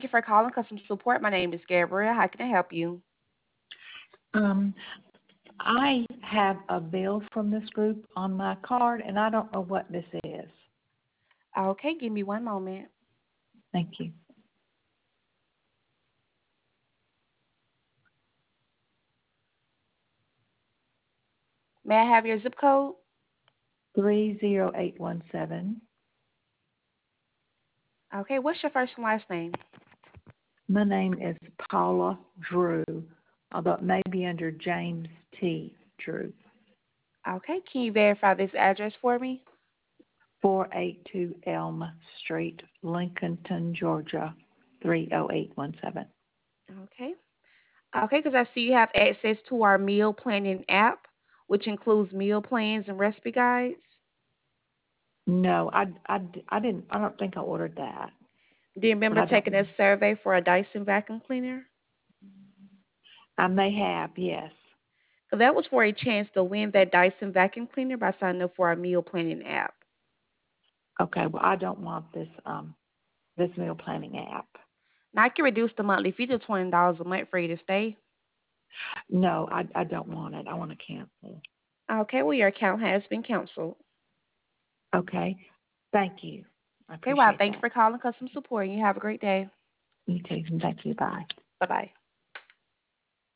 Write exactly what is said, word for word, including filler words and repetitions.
you for calling customer support. My name is Gabrielle. How can I help you? Um, I have a bill from this group on my card, and I don't know what this is. Okay, give me one moment. Thank you. May I have your zip code? three zero eight one seven. Okay, what's your first and last name? My name is Paula Drew, although it may be under James T. Drew. Okay, can you verify this address for me? four eighty-two Elm Street, Lincolnton, Georgia, three oh eight one seven. Okay. Okay, because I see you have access to our meal planning app, which includes meal plans and recipe guides. No, I, I, I didn't, I don't think I ordered that. Do you But remember I don't, taking a survey for a Dyson vacuum cleaner? I may have, yes. So that was for a chance to win that Dyson vacuum cleaner by signing up for our meal planning app. Okay, well, I don't want this, um, this meal planning app. Now I can reduce the monthly fee to twenty dollars a month for you to stay. No, I, I don't want it. I want to cancel. Okay, well your account has been canceled. Okay, thank you. I Okay, well appreciate thank you that. for calling customer support and you have a great day. You too. Thank you. Bye. Bye bye.